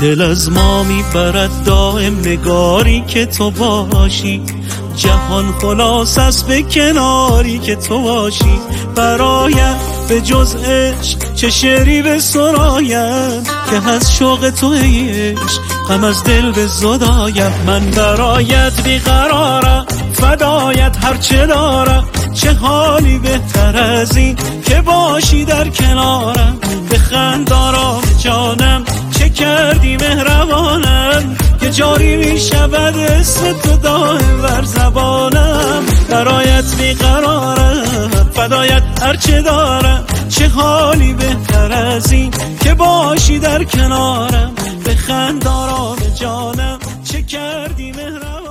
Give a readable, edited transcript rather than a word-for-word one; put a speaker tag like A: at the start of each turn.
A: دل از ما میبرد دائم نگاری که تو باشی، جهان خلاص است به کناری که تو باشی. برایت به جز عشق چه شعری به سرایم، که از شوق تو عشق غم از دل به زدایم. من برایت بیقرارم، فدایت هرچه دارم، چه حالی بهتر از این که باشی در کنارم. بخند آرام جانم، چه کردی مهربانم، که جاری می شود اسم تو دائم بر زبانم. برایت بیقرارم، فدایت هرچه دارم، چه حالی بهتر از این که باشی در کنارم. بخند آرام جانم، چه کردی مهربانم.